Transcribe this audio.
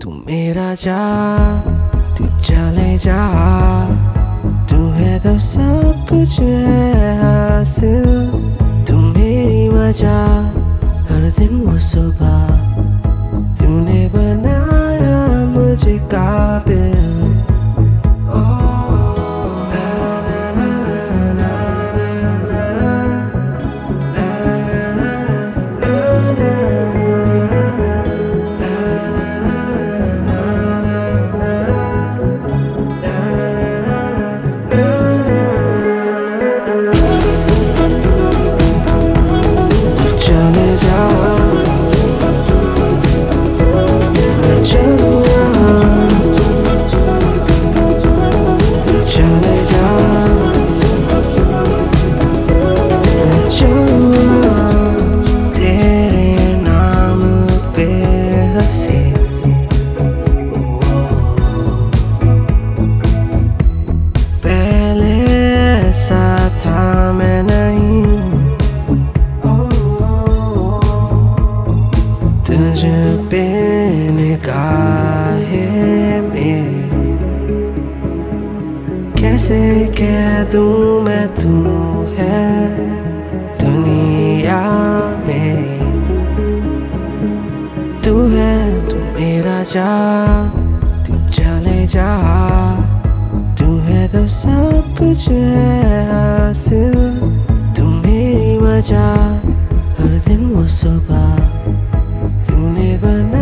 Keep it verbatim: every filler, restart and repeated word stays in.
तू मेरा जा, तू चले जा, तू है तो सब कुछ है हासिल। तू मेरी वजह, हर दिन वो सुबह तूने बनाया मुझे काबिल। तुझ पे निगाहें मेरी, कैसे कह दूं मैं तू है दुनिया मेरी। तू है तू मेरा जा, तू चले जा, तू है तो सब कुछ है हासिल। तू मेरी वजह, हर दिन वो सुबह तूने बना